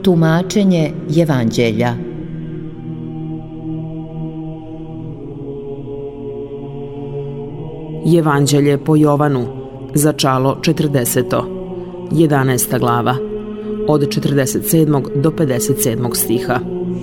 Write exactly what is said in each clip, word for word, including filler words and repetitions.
Tumačenje Evanđelja. Evanđelje po Jovanu, začalo četrdeseto, jedanaesta glava, od četrdeset sedmog do pedeset sedmog stiha.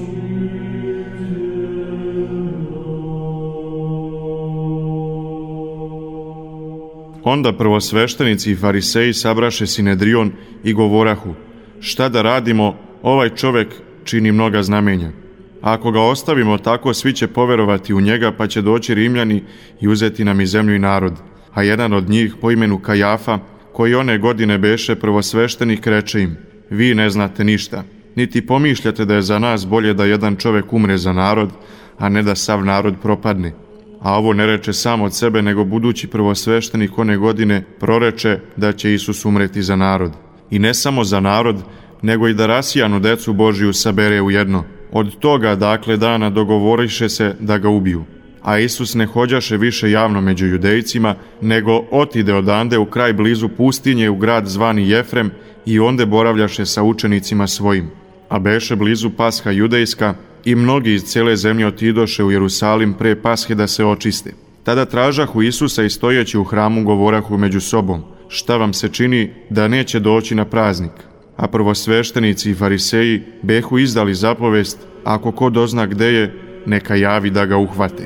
Onda prvosveštenici i fariseji sabraše Sinedrion i govorahu: šta da radimo, ovaj čovek čini mnoga znamenja. Ako ga ostavimo tako, svi će poverovati u njega, pa će doći Rimljani i uzeti nam i zemlju i narod. A jedan od njih, po imenu Kajafa, koji one godine beše prvosveštenik, reče im: vi ne znate ništa, niti pomišljate da je za nas bolje da jedan čovek umre za narod, a ne da sav narod propadne. A ovo ne reče sam od sebe, nego budući prvosveštenik one godine proreče da će Isus umreti za narod. I ne samo za narod, nego i da rasijanu decu Božiju sabere u jedno. Od toga, dakle, dana dogovoriše se da ga ubiju. A Isus ne hođaše više javno među judejcima, nego otide odande u kraj blizu pustinje u grad zvani Jefrem i onde boravljaše sa učenicima svojim. A beše blizu Pasha judejska i mnogi iz cele zemlje otidoše u Jerusalim pre Pashe da se očiste. Tada tražahu Isusa i stojeći u hramu govorahu među sobom: šta vam se čini da neće doći na praznik? A prvosveštenici i fariseji behu izdali zapovest: ako ko dozna gde je, neka javi da ga uhvate.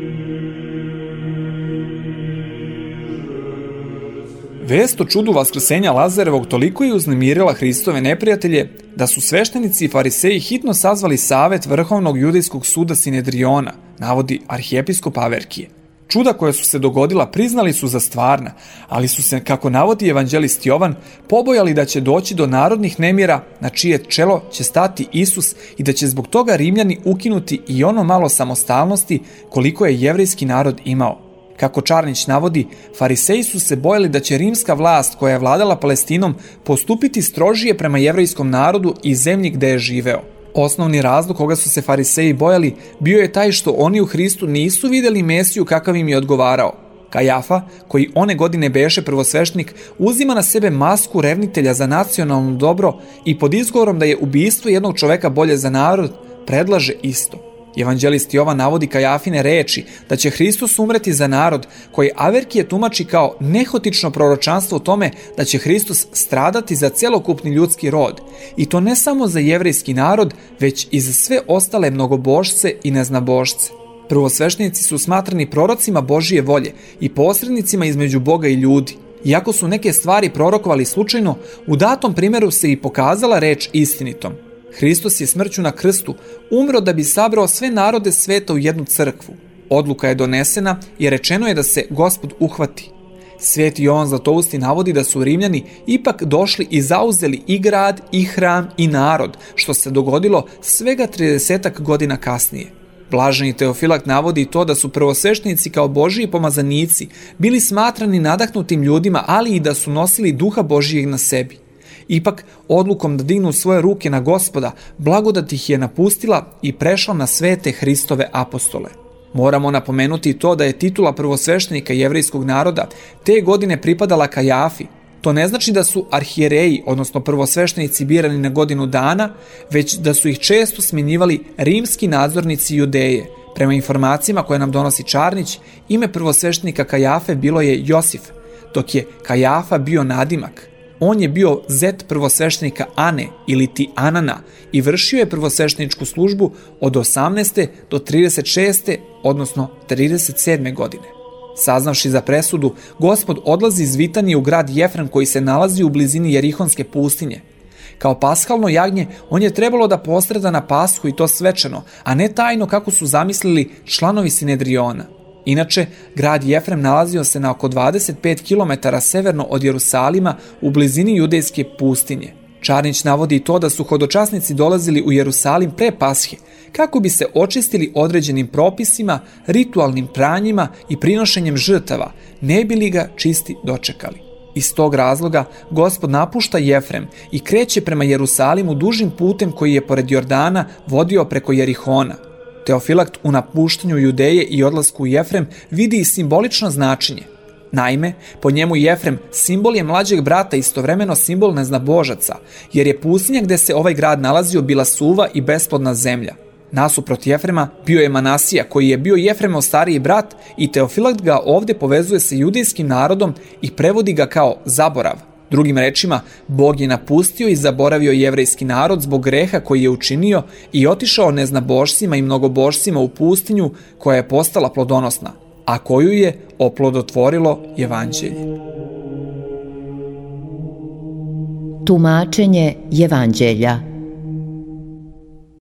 Vest o čudu vaskrsenja Lazarevog toliko je uznemirila Hristove neprijatelje da su sveštenici i fariseji hitno sazvali savet Vrhovnog judejskog suda Sinedriona, navodi arhijepiskop Averkije. Čuda koja su se dogodila priznali su za stvarna, ali su se, kako navodi evanđelist Jovan, pobojali da će doći do narodnih nemira na čije čelo će stati Isus i da će zbog toga Rimljani ukinuti i ono malo samostalnosti koliko je jevrejski narod imao. Kako Čarnić navodi, fariseji su se bojali da će rimska vlast koja je vladala Palestinom postupiti strožije prema jevrejskom narodu i zemlji gde je živeo. Osnovni razlog koga su se fariseji bojali bio je taj što oni u Hristu nisu videli Mesiju kakav im je odgovarao. Kajafa, koji one godine beše prvosveštenik, uzima na sebe masku revnitelja za nacionalno dobro i pod izgovorom da je ubistvo jednog čoveka bolje za narod, predlaže isto. Evanđelist Jovan navodi Kajafine reči da će Hristos umreti za narod, koji Averkije tumači kao nehotično proročanstvo o tome da će Hristos stradati za celokupni ljudski rod, i to ne samo za jevrejski narod, već i za sve ostale mnogobožce i neznabožce. Prvosveštenici su smatrani prorocima Božije volje i posrednicima između Boga i ljudi. Iako su neke stvari prorokovali slučajno, u datom primjeru se i pokazala reč istinitom. Hristos je smrću na krstu umro da bi sabrao sve narode sveta u jednu crkvu. Odluka je donesena i rečeno je da se Gospod uhvati. Sveti Jovan Zlatousti navodi da su Rimljani ipak došli i zauzeli i grad, i hram, i narod, što se dogodilo svega tridesetak godina kasnije. Blaženi Teofilakt navodi to da su prvosveštenici kao Božiji pomazanici bili smatrani nadahnutim ljudima, ali i da su nosili duha Božijeg na sebi. Ipak, odlukom da dignu svoje ruke na Gospoda, blagodat ih je napustila i prešla na svete Hristove apostole. Moramo napomenuti to da je titula prvosveštenika jevrejskog naroda te godine pripadala Kajafi. To ne znači da su arhijereji, odnosno prvosveštenici, birani na godinu dana, već da su ih često smenjivali rimski nadzornici Judeje. Prema informacijama koje nam donosi Čarnić, ime prvosveštenika Kajafe bilo je Josif, dok je Kajafa bio nadimak. On je bio zet prvosveštenika Ane ili ti Anana i vršio je prvosvešteničku službu od osamnaeste do trideset šeste, odnosno trideset sedme godine. Saznavši za presudu, Gospod odlazi iz Vitanije u grad Jefrem koji se nalazi u blizini Jerihonske pustinje. Kao paskalno jagnje, on je trebalo da postrada na Pashu i to svečano, a ne tajno kako su zamislili članovi Sinedriona. Inače, grad Jefrem nalazio se na oko dvadeset pet kilometara severno od Jerusalima u blizini judejske pustinje. Čarnić navodi i to da su hodočasnici dolazili u Jerusalim pre Pashe, kako bi se očistili određenim propisima, ritualnim pranjima i prinošenjem žrtava, ne bi li ga čisti dočekali. Iz tog razloga Gospod napušta Jefrem i kreće prema Jerusalimu dužim putem koji je pored Jordana vodio preko Jerihona. Teofilakt u napuštanju Judeje i odlasku u Jefrem vidi i simbolično značenje. Naime, po njemu Jefrem simbol je mlađeg brata i istovremeno simbol neznabožaca, jer je pustinja gde se ovaj grad nalazio bila suva i besplodna zemlja. Nasuprot Jefrema bio je Manasija, koji je bio Jefremov stariji brat, i Teofilat ga ovde povezuje sa judejskim narodom i prevodi ga kao zaborav. Drugim rečima, Bog je napustio i zaboravio jevrejski narod zbog greha koji je učinio i otišao neznabožcima i mnogobožcima u pustinju koja je postala plodonosna, a koju je oplodotvorilo Evanđelje. Tumačenje Evanđelja.